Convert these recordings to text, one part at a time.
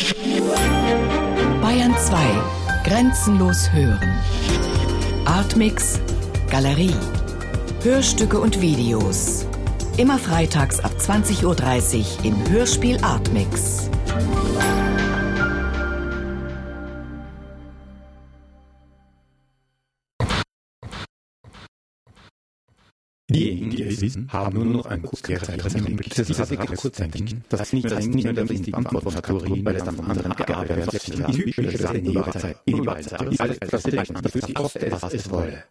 Bayern 2. Grenzenlos hören. Artmix Galerie. Hörstücke und Videos. Immer freitags ab 20:30 Uhr im Hörspiel Artmix. Diejenigen, die es wissen, haben nur noch einen Kurzkehrer-Termin. Dieses radikale Kurzdenken, das nicht mehr der Prinzip Antwortkategorie, weil es dann von anderen abgearbeitet wird, die typische Sache in ihrer Zeit. In ihrer Zeit ist alles etwas Zeichen, das für sie koste es, was es wolle.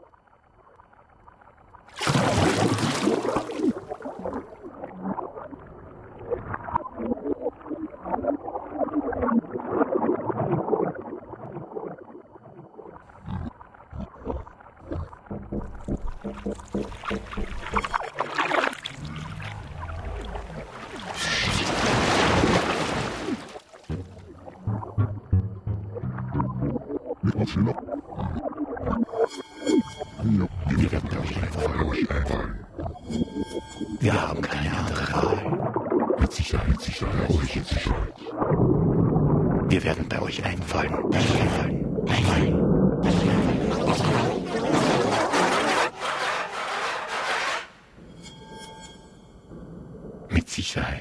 Wir haben keine andere Wahl. Mit Sicherheit. Wir werden bei euch einfallen. Mit Sicherheit.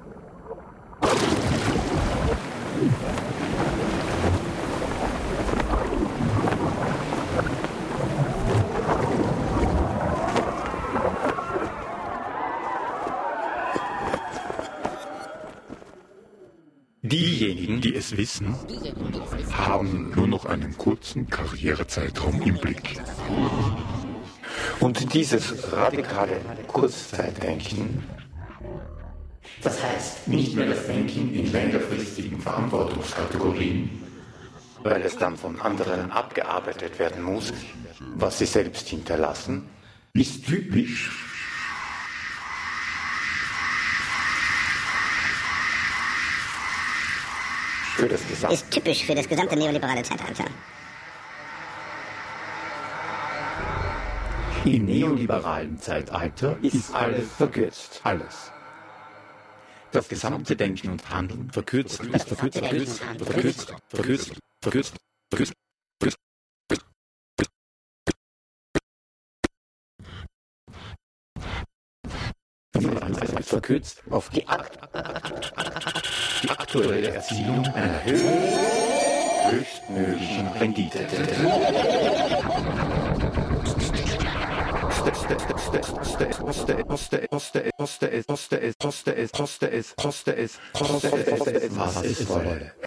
Diejenigen, die es wissen, haben nur noch einen kurzen Karrierezeitraum im Blick. Und dieses radikale Kurzzeitdenken, das heißt nicht mehr das Denken in längerfristigen Verantwortungskategorien, weil es dann von anderen abgearbeitet werden muss, was sie selbst hinterlassen, ist typisch ist typisch für das gesamte neoliberale Zeitalter. Im neoliberalen Zeitalter ist alles verkürzt. Alles. Das gesamte Denken und Handeln verkürzt. Verkürzt auf die aktuelle Erzielung einer höchstmöglichen Rendite. Koste es, was es wolle.